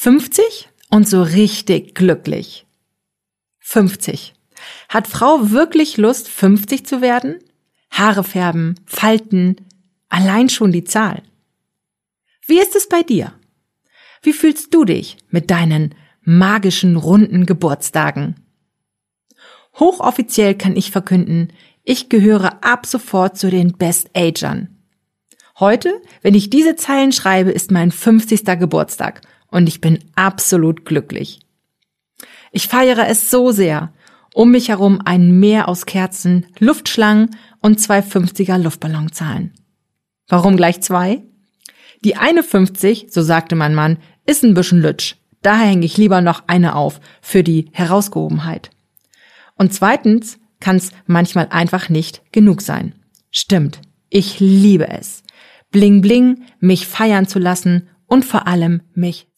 50 und so richtig glücklich. 50. Hat Frau wirklich Lust, 50 zu werden? Haare färben, Falten, allein schon die Zahl. Wie ist es bei dir? Wie fühlst du dich mit deinen magischen, runden Geburtstagen? Hochoffiziell kann ich verkünden, ich gehöre ab sofort zu den Best-Agern. Heute, wenn ich diese Zeilen schreibe, ist mein 50. Geburtstag und ich bin absolut glücklich. Ich feiere es so sehr. Um mich herum ein Meer aus Kerzen, Luftschlangen und 2 50er Luftballonzahlen. Warum gleich 2? Die eine 50, so sagte mein Mann, ist ein bisschen lütsch. Daher hänge ich lieber noch eine auf für die Herausgehobenheit. Und zweitens kann es manchmal einfach nicht genug sein. Stimmt, ich liebe es. Bling bling, mich feiern zu lassen und vor allem mich